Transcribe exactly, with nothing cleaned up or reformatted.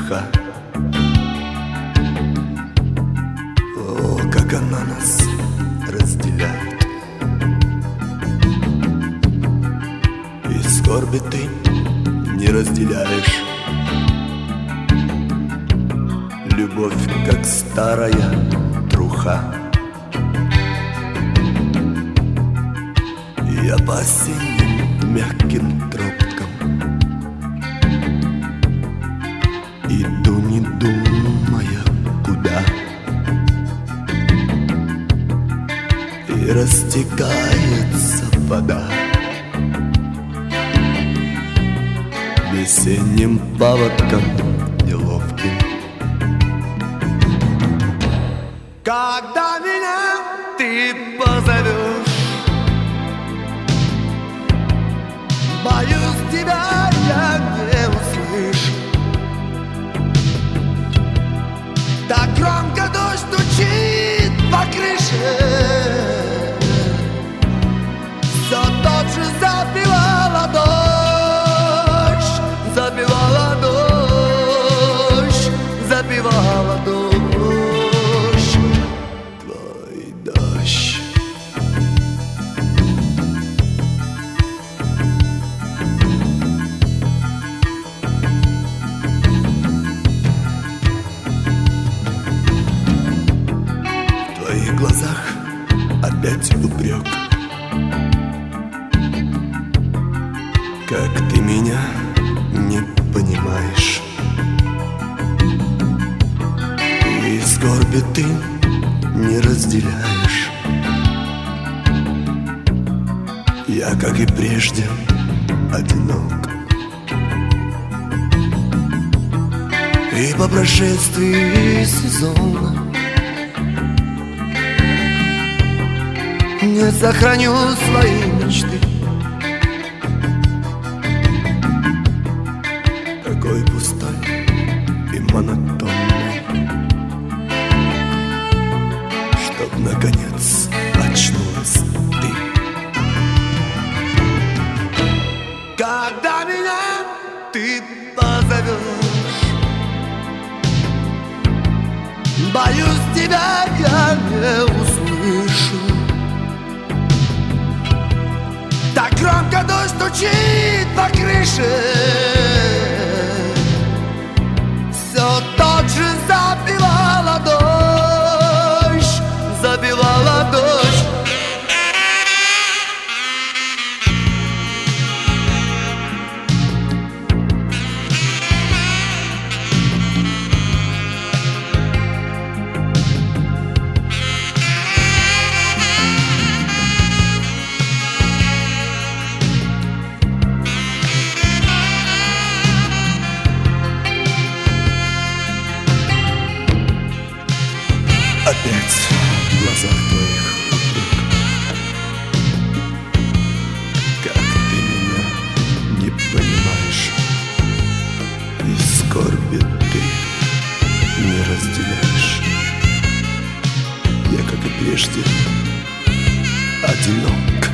греха. О, как она нас разделяет. И скорби ты не разделяешь. Любовь, как старая труха. Я по осенним мягким тропкам иду, не думая куда. И растекается вода весенним паводком неловким. Когда меня ты позовешь, боюсь, тебя я не услышу. Так громко дождь стучит по крыше, все тот же забивала дождь, забивала дождь, забивала дождь. Твой дождь. В твоих глазах опять упрек. Как ты меня не понимаешь, и скорби ты не разделяешь. Я, как и прежде, одинок. И по прошествии сезона не сохраню свои мечты. Такой пустой и монотонный, чтоб наконец очнулась ты. Когда меня ты позовешь, боюсь, тебя я не услышу. Так громко дождь стучит по крыше, все тот же забивала дождь, забивала дождь. Опять в глазах твоих упрек. Как ты меня не понимаешь, и скорби ты не разделяешь. Я, как и прежде, одинок.